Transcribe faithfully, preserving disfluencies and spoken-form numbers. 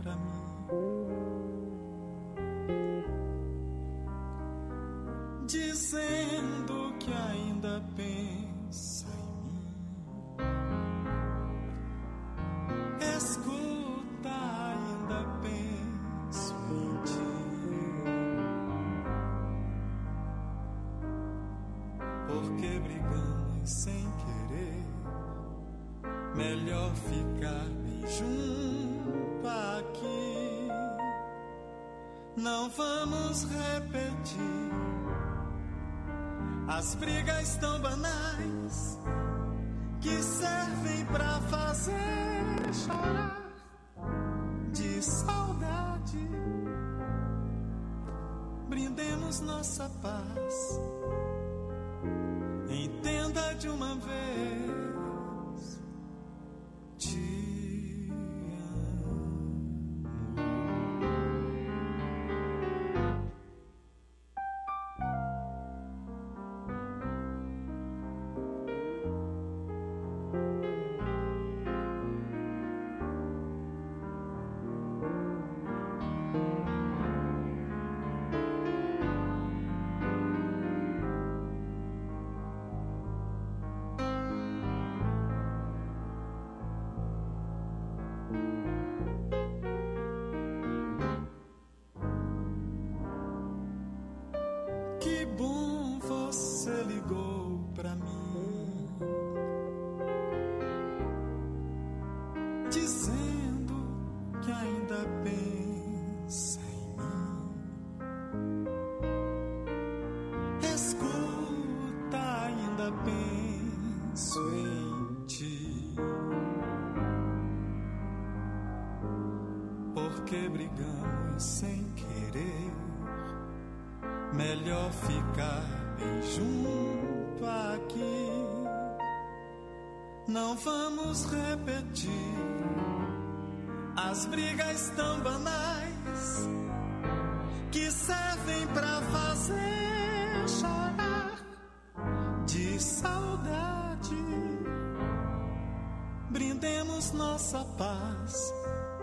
pra mim. Dizendo que ainda pensa em mim. Escuta, ainda penso em ti. Porque brigamos sem querer. Melhor ficar bem junto aqui. Não vamos repetir as brigas tão banais que servem pra fazer chorar de saudade. Brindemos nossa paz. Entenda de uma vez, te amo. Que bom você ligou pra mim, dizendo que ainda pensa em mim. Escuta, ainda penso em ti. Porque brigamos sem querer. Melhor ficar bem junto aqui. Não vamos repetir as brigas tão banais que servem pra fazer chorar de saudade. Brindemos nossa paz.